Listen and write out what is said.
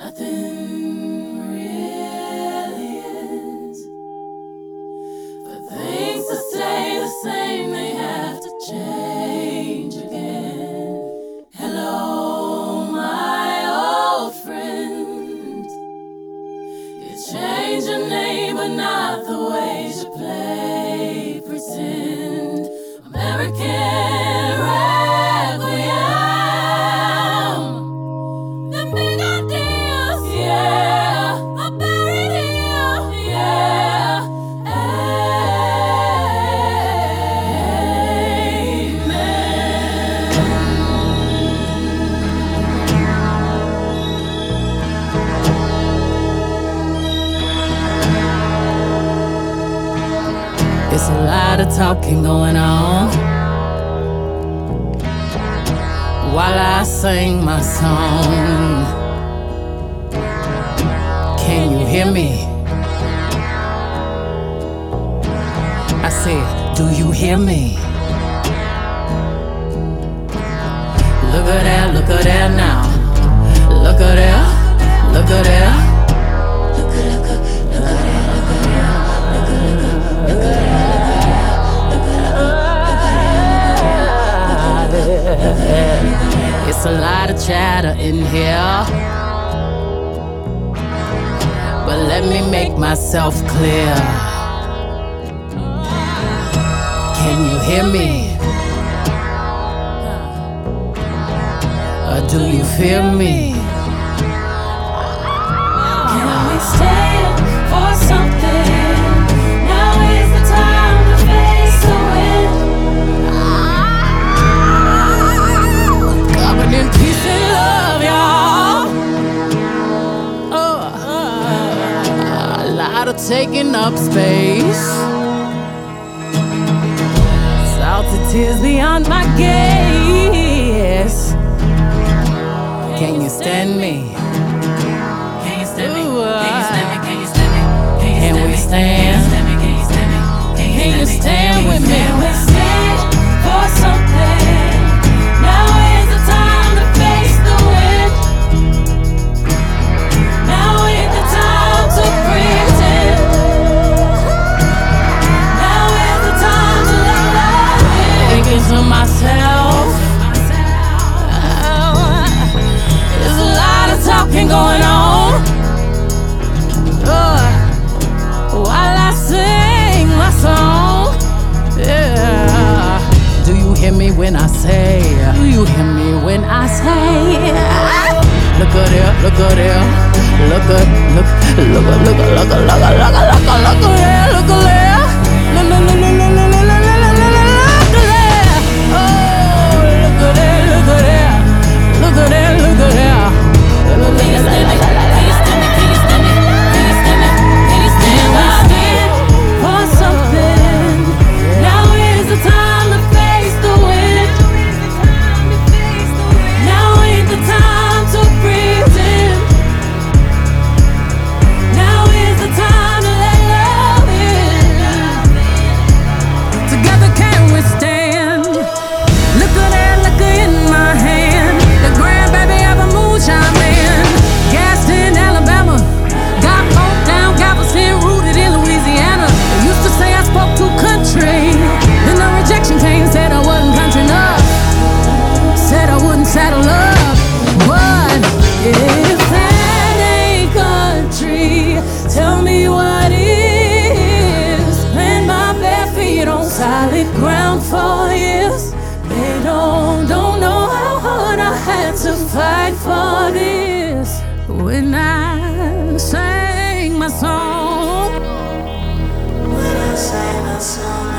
Nothing really is. For things to stay the same, they have to change again. Hello, my old friend. You change your name, but not the ways you play pretend. American Requiem. The big ideas, yeah, are buried here, yeah. Amen. It's a lot of talking going on while I sing my song. Can you hear me? I said, do you hear me? Look at that now. Look at that, look at that. It's a lot of chatter in here, but let me make myself clear. Can you hear me? Or do you feel me? Can we stand for something? Now is the time to face the wind. Covered in peace and love, y'all. A lot of taking up space. Salty tears beyond my gaze. Can you stand me? Can you stand me? Can you stand me? Can you stand me? Can we stand? Can you stand with me? Can we stand for something? Now is the time to face the wind. Now is the time to pretend. Now is the time to let love in. Thinking to myself, there's a lot of talking going on while I sing my song. Yeah. Do you hear me when I say? Do you hear me when I say? Look at there, look at there, look at, look at there, look at there, look at there, look at there. Solid ground for years. They don't know how hard I had to fight for this. When I sang my song, When I sang my song.